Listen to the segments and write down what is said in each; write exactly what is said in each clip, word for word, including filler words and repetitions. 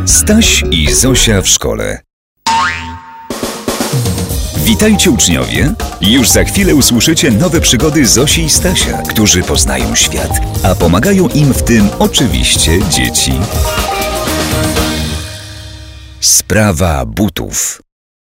Staś i Zosia w szkole. Witajcie uczniowie! Już za chwilę usłyszycie nowe przygody Zosi i Stasia, którzy poznają świat, a pomagają im w tym oczywiście dzieci. Sprawa butów.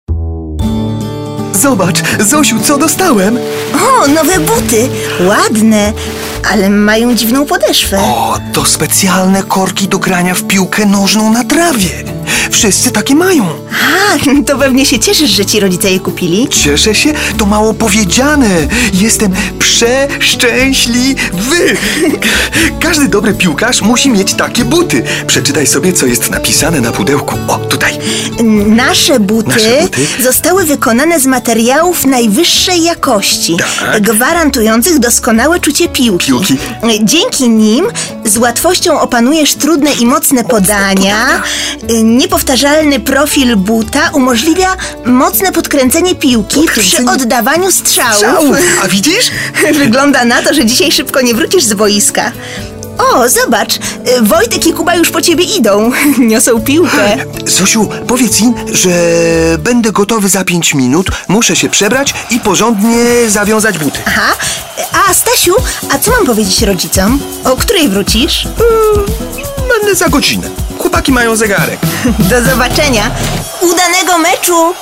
Zobacz, Zosiu, co dostałem? O, nowe buty! Ładne, ale mają dziwną podeszwę. O, to specjalne korki do grania w piłkę nożną na trawie. Wszyscy takie mają. A, to pewnie się cieszysz, że ci rodzice je kupili. Cieszę się, to mało powiedziane. Jestem przeszczęśliwy. Każdy dobry piłkarz musi mieć takie buty. Przeczytaj sobie, co jest napisane na pudełku. O, tutaj. Nasze buty, Nasze buty zostały wykonane z materiałów najwyższej jakości, tak, gwarantujących doskonałe czucie piłki. Piłki. Dzięki nim z łatwością opanujesz trudne i mocne podania. Niepowtarzalny profil buta umożliwia mocne podkręcenie piłki Podkręcenie... przy oddawaniu strzałów. Strzałów. A widzisz? Wygląda na to, że dzisiaj szybko nie wrócisz z boiska. O, zobacz, Wojtek i Kuba już po ciebie idą. Niosą piłkę. Zosiu, powiedz im, że będę gotowy za pięć minut. Muszę się przebrać i porządnie zawiązać buty. Aha. A, Stasiu, a co mam powiedzieć rodzicom? O której wrócisz? Hmm, będę za godzinę. Chłopaki mają zegarek. Do zobaczenia. Udanego meczu!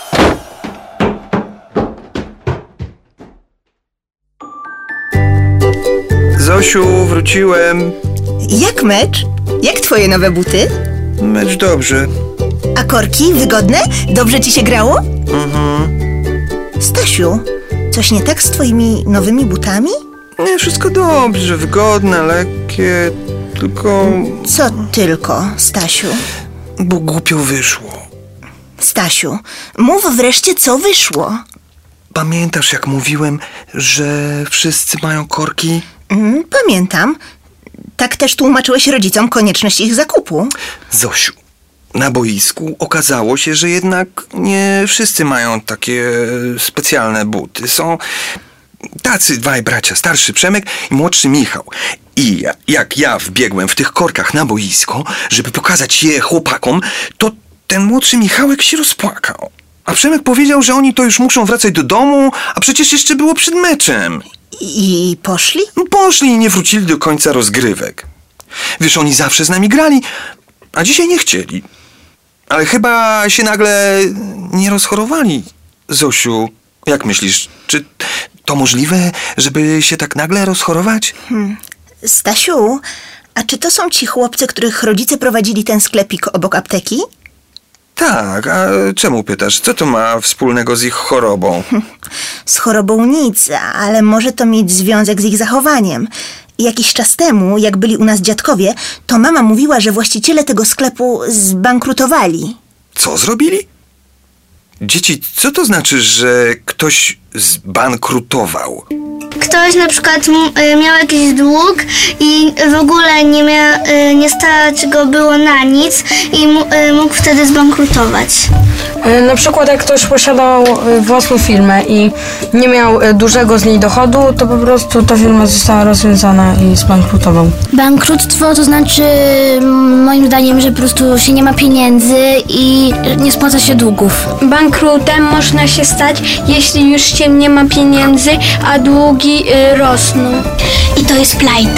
Zosiu, wróciłem. Jak mecz? Jak twoje nowe buty? Mecz dobrze. A korki wygodne? Dobrze ci się grało? Mhm. Stasiu, coś nie tak z twoimi nowymi butami? Nie, wszystko dobrze, wygodne, lekkie, tylko... Co tylko, Stasiu? Bo głupio wyszło. Stasiu, mów wreszcie, co wyszło. Pamiętasz, jak mówiłem, że wszyscy mają korki? Mm, pamiętam. Tak też tłumaczyłeś rodzicom konieczność ich zakupu. Zosiu, na boisku okazało się, że jednak nie wszyscy mają takie specjalne buty. Są tacy dwaj bracia, starszy Przemek i młodszy Michał. I ja, jak ja wbiegłem w tych korkach na boisko, żeby pokazać je chłopakom, to ten młodszy Michałek się rozpłakał. A Przemek powiedział, że oni to już muszą wracać do domu, a przecież jeszcze było przed meczem. I poszli? No poszli i nie wrócili do końca rozgrywek. Wiesz, oni zawsze z nami grali, a dzisiaj nie chcieli. Ale chyba się nagle nie rozchorowali. Zosiu, jak myślisz, czy to możliwe, żeby się tak nagle rozchorować? Hmm. Stasiu, a czy to są ci chłopcy, których rodzice prowadzili ten sklepik obok apteki? Tak, a czemu pytasz? Co to ma wspólnego z ich chorobą? Z chorobą nic, ale może to mieć związek z ich zachowaniem. Jakiś czas temu, jak byli u nas dziadkowie, to mama mówiła, że właściciele tego sklepu zbankrutowali. Co zrobili? Dzieci, co to znaczy, że ktoś zbankrutował? Ktoś na przykład miał jakiś dług i w ogóle nie, mia, nie stać go było na nic i mógł wtedy zbankrutować. Na przykład jak ktoś posiadał własną firmę i nie miał dużego z niej dochodu, to po prostu ta firma została rozwiązana i zbankrutował. Bankructwo to znaczy moim zdaniem, że po prostu się nie ma pieniędzy i nie spłaca się długów. Bankrutem można się stać, jeśli już się nie ma pieniędzy, a długi y, rosną. I to jest plajta.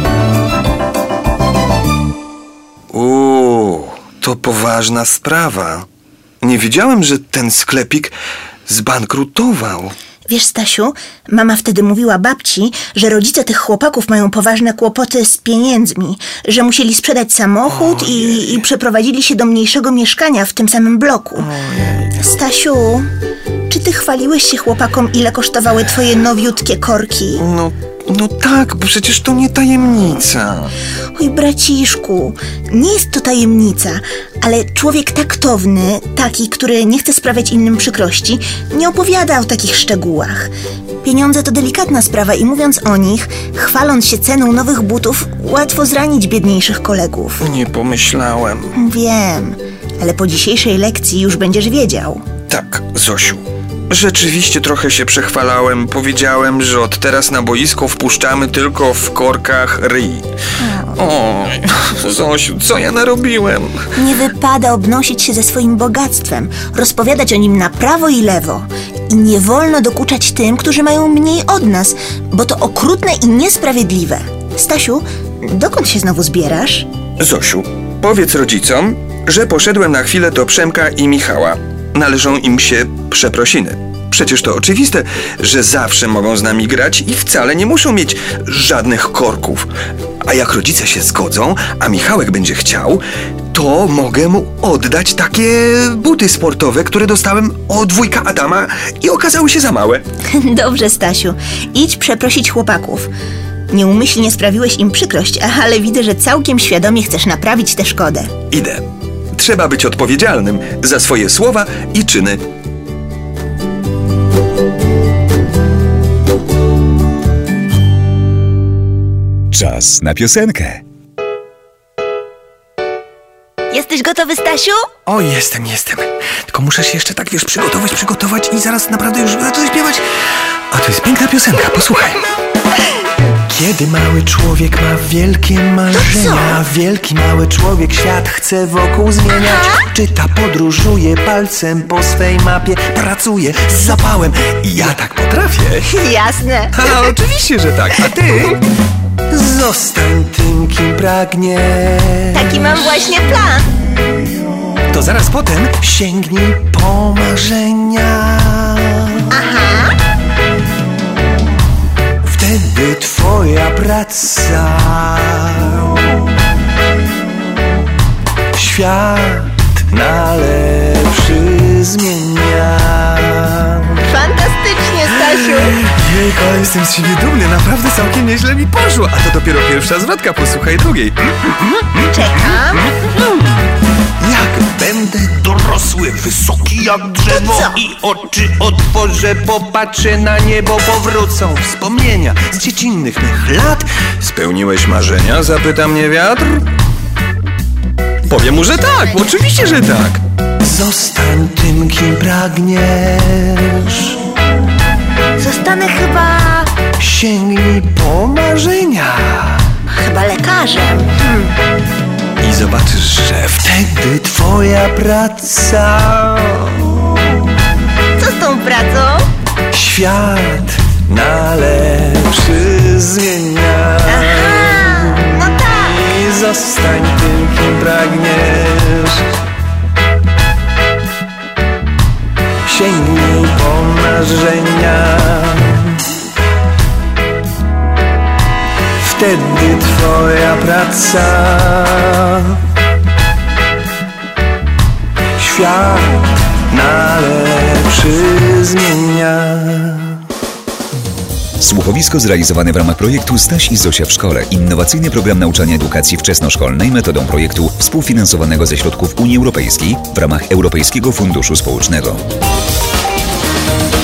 Uuu, to poważna sprawa. Nie wiedziałem, że ten sklepik zbankrutował. Wiesz, Stasiu, mama wtedy mówiła babci, że rodzice tych chłopaków mają poważne kłopoty z pieniędzmi, że musieli sprzedać samochód i, i przeprowadzili się do mniejszego mieszkania w tym samym bloku. Ojej. Stasiu, czy ty chwaliłeś się chłopakom, ile kosztowały twoje nowiutkie korki? No, no tak, bo przecież to nie tajemnica. Oj, braciszku, nie jest to tajemnica, ale człowiek taktowny, taki, który nie chce sprawiać innym przykrości, nie opowiada o takich szczegółach. Pieniądze to delikatna sprawa i mówiąc o nich, chwaląc się ceną nowych butów, łatwo zranić biedniejszych kolegów. Nie pomyślałem. Wiem, ale po dzisiejszej lekcji już będziesz wiedział. Tak, Zosiu, Rzeczywiście trochę się przechwalałem. Powiedziałem, że od teraz na boisko wpuszczamy tylko w korkach ryj. O, Zosiu, co ja narobiłem? Nie wypada obnosić się ze swoim bogactwem, rozpowiadać o nim na prawo i lewo. I nie wolno dokuczać tym, którzy mają mniej od nas, bo to okrutne i niesprawiedliwe. Stasiu, dokąd się znowu zbierasz? Zosiu, powiedz rodzicom, że poszedłem na chwilę do Przemka i Michała. Należą im się przeprosiny. Przecież to oczywiste, że zawsze mogą z nami grać i wcale nie muszą mieć żadnych korków. A jak rodzice się zgodzą, a Michałek będzie chciał, to mogę mu oddać takie buty sportowe, które dostałem od wujka Adama i okazały się za małe. Dobrze, Stasiu, idź przeprosić chłopaków. Nieumyślnie sprawiłeś im przykrość, ale widzę, że całkiem świadomie chcesz naprawić tę szkodę. Idę. Trzeba być odpowiedzialnym za swoje słowa i czyny. Czas na piosenkę. Jesteś gotowy, Stasiu? O, jestem, jestem. Tylko muszę się jeszcze tak, wiesz, przygotować, przygotować i zaraz naprawdę już zacząć śpiewać. A to jest piękna piosenka, posłuchaj. Kiedy mały człowiek ma wielkie marzenia, wielki mały człowiek świat chce wokół zmieniać. Czyta, podróżuje palcem po swej mapie, pracuje z zapałem i ja tak potrafię. Jasne. A oczywiście, że tak. A ty? Zostań tym, kim pragniesz. Taki mam właśnie plan. To zaraz potem sięgnij po marzenia. Aha. Wtedy twoja praca świat na lepszy zmienia. Fantastycznie, Stasiu. Jejka, jestem z siebie dumny, naprawdę całkiem nieźle mi poszło. A to dopiero pierwsza zwrotka, posłuchaj drugiej. Czekam. Jak będę dorosły, wysoki jak drzewo To co? i oczy otworzę, popatrzę na niebo, powrócą wspomnienia z dziecinnych mych lat. Spełniłeś marzenia? Zapyta mnie wiatr. Powiem mu, że tak, oczywiście, że tak. Zostań tym, kim pragniesz. Zostanę chyba... Sięgnij po marzenia. chyba lekarzem. Hmm. I zobaczysz, że wtedy twoja praca Co z tą pracą? świat na lepszy zmienia. Aha, no tak. I zostań tym, kim pragniesz. Sięgnij po marzenia. Wtedy twoja praca świat na lepszy zmienia. Słuchowisko zrealizowane w ramach projektu Staś i Zosia w szkole. Innowacyjny program nauczania edukacji wczesnoszkolnej metodą projektu współfinansowanego ze środków Unii Europejskiej w ramach Europejskiego Funduszu Społecznego.